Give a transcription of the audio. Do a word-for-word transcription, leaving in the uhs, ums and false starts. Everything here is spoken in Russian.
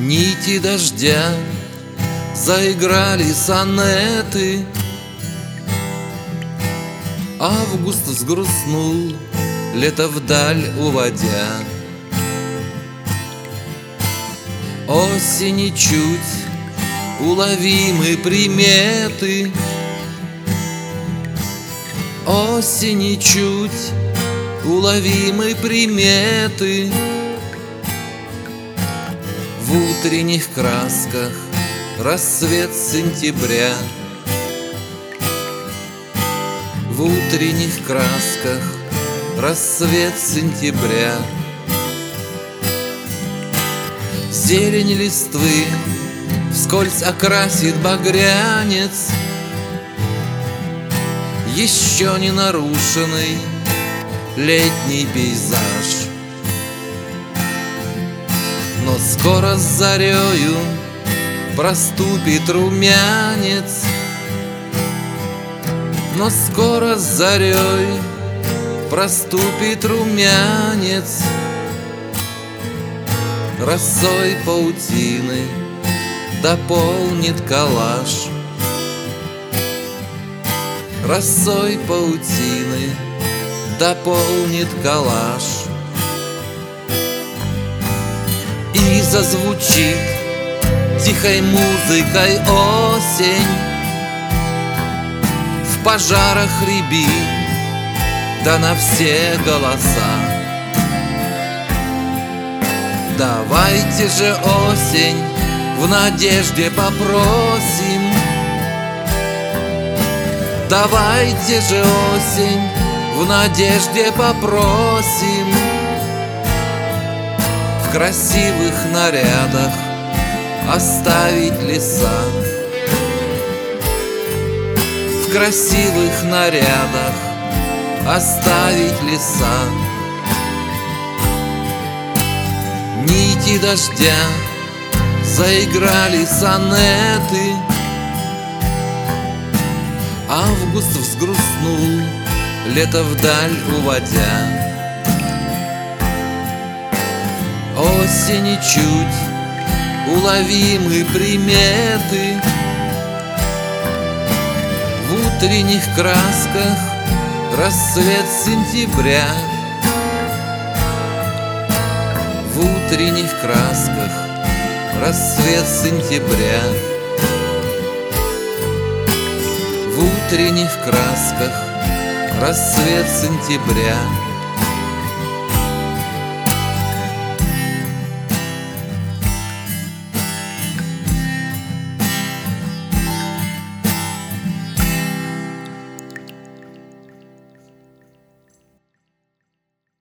Нити дождя заиграли сонеты. Август взгрустнул, лето вдаль уводя. Осени чуть уловимы приметы. Осени чуть уловимы приметы. В утренних красках рассвет сентября. В утренних красках рассвет сентября. Зелень листвы вскользь окрасит багрянец еще не нарушенный летний пейзаж. Но скоро с зарею проступит румянец. Но скоро с зарей проступит румянец. Росой паутины дополнит коллаж. Росой паутины дополнит коллаж. И зазвучит тихой музыкой осень. В пожарах рябит, да на все голоса. Давайте же осень в надежде попросим. Давайте же осень в надежде попросим. В красивых нарядах оставить леса. В красивых нарядах оставить леса. Нити дождя заиграли сонеты. Август взгрустнул, лето вдаль уводя. Осени чуть уловимы приметы. В утренних красках рассвет сентября. В утренних красках рассвет сентября. В утренних красках рассвет сентября.